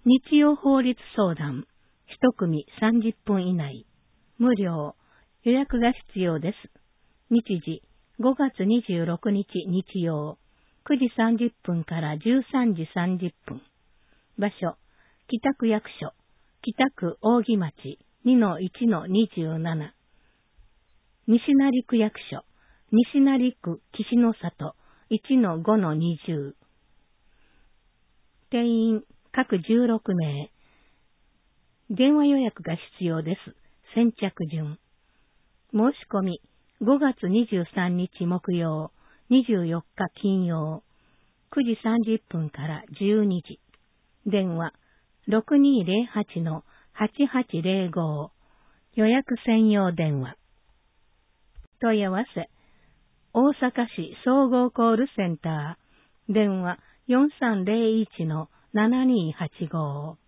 日曜法律相談、一組30分以内、無料、予約が必要です。日時、5月26日日曜、9時30分から13時30分。場所、北区役所、北区扇町 2-1-27。西成区役所、西成区岸の里 1-5-20。定員、各16名。電話予約が必要です。先着順。申し込み、5月23日木曜、24日金曜、9時30分から12時。電話、6208-8805。予約専用電話。問い合わせ、大阪市総合コールセンター。電話、4301-7285。